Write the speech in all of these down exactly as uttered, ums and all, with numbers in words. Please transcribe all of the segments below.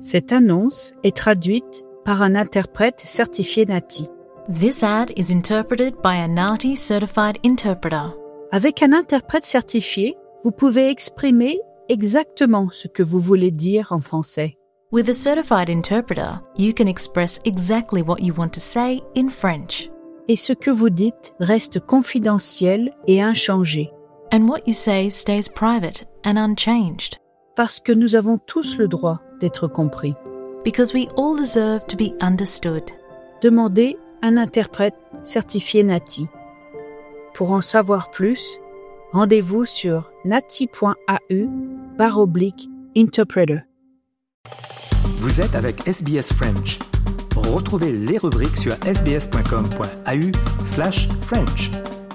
Cette annonce est traduite par un interprète certifié N A T I. This ad is interpreted by a N A T I certified interpreter. Avec un interprète certifié, vous pouvez exprimer exactement ce que vous voulez dire en français. With a certified interpreter, you can express exactly what you want to say in French. Et ce que vous dites reste confidentiel et inchangé. And what you say stays private and unchanged. Parce que nous avons tous le droit d'être compris. Because we all deserve to be understood. Demandez un interprète certifié N A T I. Pour en savoir plus, rendez-vous sur nati.au barre oblique interpreter. Vous êtes avec S B S French. Retrouvez les rubriques sur sbs.com.au slash French.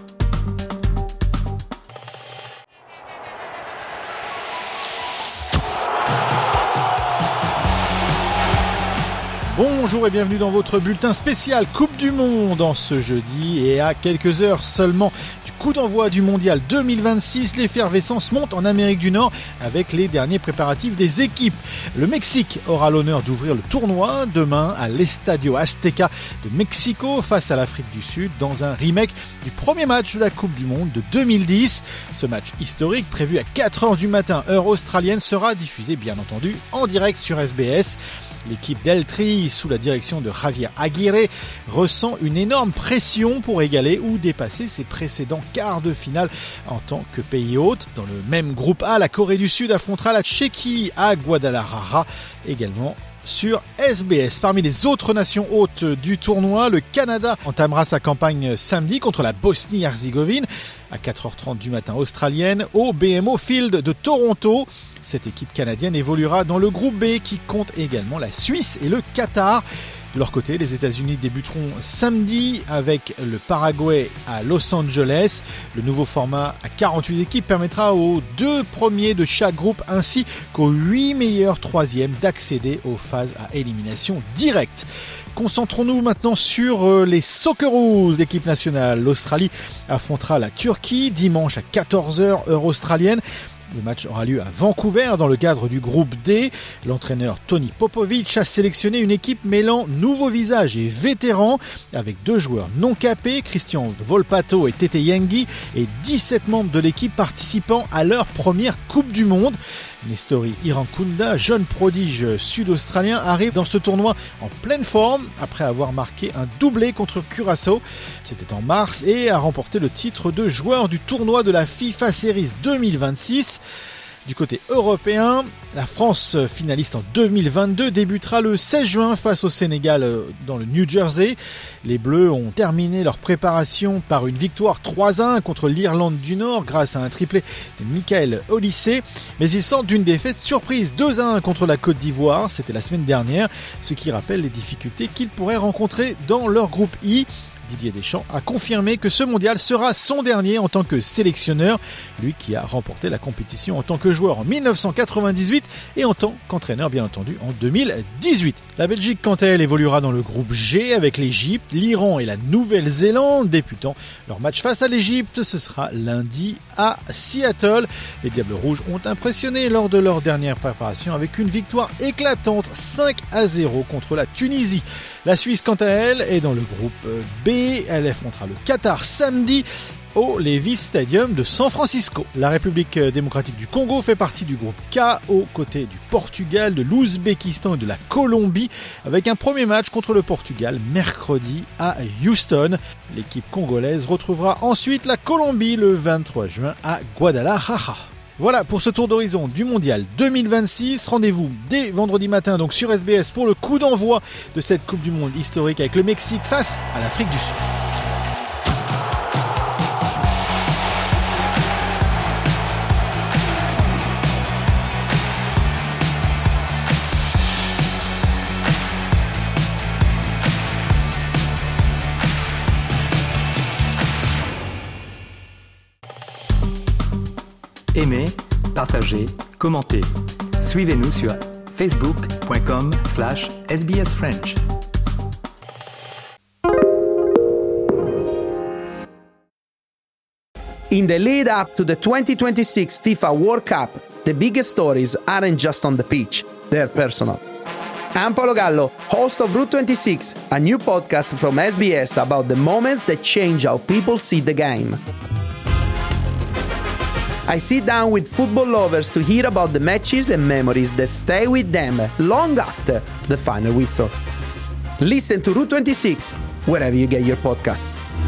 Bonjour et bienvenue dans votre bulletin spécial Coupe du Monde en ce jeudi et à quelques heures seulement du coup d'envoi du Mondial deux mille vingt-six, l'effervescence monte en Amérique du Nord avec les derniers préparatifs des équipes. Le Mexique aura l'honneur d'ouvrir le tournoi demain à l'Estadio Azteca de Mexico face à l'Afrique du Sud dans un remake du premier match de la Coupe du Monde de deux mille dix. Ce match historique prévu à quatre heures du matin heure australienne sera diffusé bien entendu en direct sur S B S. L'équipe d'El Tri, sous la direction de Javier Aguirre, ressent une énorme pression pour égaler ou dépasser ses précédents quarts de finale en tant que pays hôte. Dans le même groupe A, la Corée du Sud affrontera la Tchéquie à Guadalajara, également sur S B S. Parmi les autres nations hôtes du tournoi, le Canada entamera sa campagne samedi contre la Bosnie-Herzégovine à quatre heures trente du matin australienne au B M O Field de Toronto. Cette équipe canadienne évoluera dans le groupe B qui compte également la Suisse et le Qatar. De leur côté, les États-Unis débuteront samedi avec le Paraguay à Los Angeles. Le nouveau format à quarante-huit équipes permettra aux deux premiers de chaque groupe ainsi qu'aux huit meilleurs troisièmes d'accéder aux phases à élimination directe. Concentrons-nous maintenant sur les Socceroos, l'équipe nationale. L'Australie affrontera la Turquie dimanche à quatorze heures heure australienne. Le match aura lieu à Vancouver dans le cadre du groupe D. L'entraîneur Tony Popovic a sélectionné une équipe mêlant nouveaux visages et vétérans avec deux joueurs non capés, Christian Volpato et Tete Yengi, et dix-sept membres de l'équipe participant à leur première Coupe du Monde. Nestori Irankunda, jeune prodige sud-australien, arrive dans ce tournoi en pleine forme après avoir marqué un doublé contre Curaçao. C'était en mars et a remporté le titre de joueur du tournoi de la FIFA Series deux mille vingt-six. Du côté européen, la France, finaliste en deux mille vingt-deux, débutera le seize juin face au Sénégal dans le New Jersey. Les Bleus ont terminé leur préparation par une victoire trois à un contre l'Irlande du Nord grâce à un triplé de Michael Olise. Mais ils sortent d'une défaite surprise deux à un contre la Côte d'Ivoire, c'était la semaine dernière, ce qui rappelle les difficultés qu'ils pourraient rencontrer dans leur groupe I. Didier Deschamps a confirmé que ce mondial sera son dernier en tant que sélectionneur, lui qui a remporté la compétition en tant que joueur en dix-neuf cent quatre-vingt-dix-huit et en tant qu'entraîneur bien entendu en deux mille dix-huit. La Belgique quant à elle évoluera dans le groupe G avec l'Égypte, l'Iran et la Nouvelle-Zélande débutant leur match face à l'Égypte. Ce sera lundi à Seattle. Les Diables Rouges ont impressionné lors de leur dernière préparation avec une victoire éclatante cinq à zéro contre la Tunisie. La Suisse quant à elle est dans le groupe B. Elle affrontera le Qatar samedi au Levi's Stadium de San Francisco. La République démocratique du Congo fait partie du groupe K aux côtés du Portugal, de l'Ouzbékistan et de la Colombie avec un premier match contre le Portugal mercredi à Houston. L'équipe congolaise retrouvera ensuite la Colombie le vingt-trois juin à Guadalajara. Voilà pour ce tour d'horizon du Mondial deux mille vingt-six. Rendez-vous dès vendredi matin donc sur S B S pour le coup d'envoi de cette Coupe du Monde historique avec le Mexique face à l'Afrique du Sud. Aimez, partagez, commentez. Suivez-nous sur facebook.com slash sbsfrench. In the lead up to the twenty twenty-six FIFA World Cup, the biggest stories aren't just on the pitch, they're personal. I'm Paolo Gallo, host of Route twenty-six, a new podcast from S B S about the moments that change how people see the game. I sit down with football lovers to hear about the matches and memories that stay with them long after the final whistle. Listen to Route twenty-six wherever you get your podcasts.